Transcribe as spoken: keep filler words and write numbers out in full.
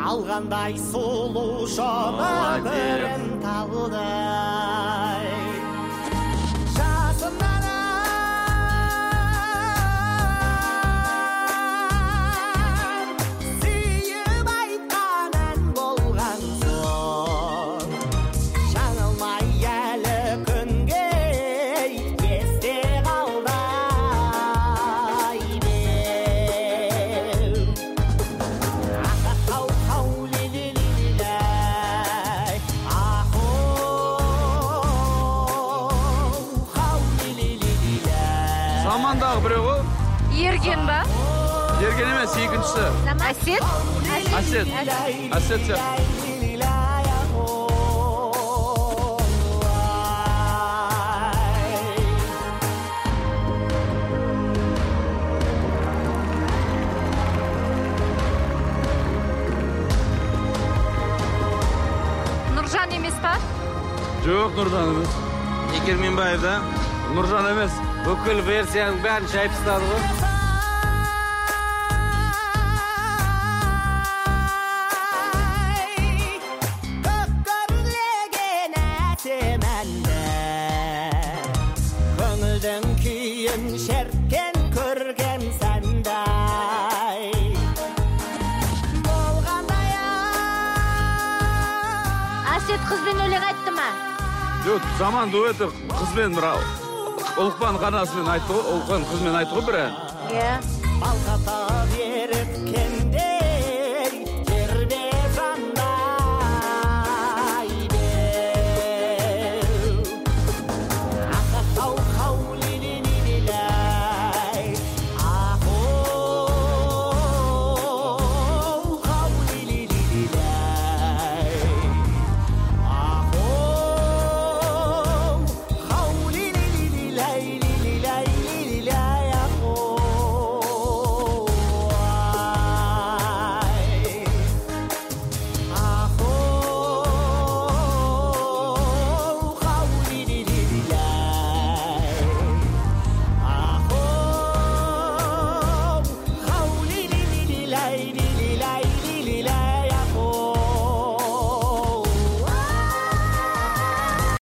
алғандай сұлу шомағырын талдай жасымнан сүйіп айтқан ән болған соң жаңылмай әлі күнге есте қалдай беу ахау хау лилилилай ахоу хау лилилилай Замандағы біреу ғой? Ерген ба? Ерген емес, екіншісі. Әсет? Әсет. Әсет сияқты. Нұржан емес па? Жоқ, Нұржан емес. Екерменбаев да? Нұржан емес. Бүкіл версияның бәрін шайып тастады ғой. Көккөрлеген әсем әнді көңілдің күйін шерткен көрген сәндай болғандай Әсет қызбен өлең айтты ма? Жоқ, Заман дуэті қызбен бір Ұлықпан қарнасымен айтты ғой, Ұлықпан қызбен айтты ғой бір ән. Иә. балқатар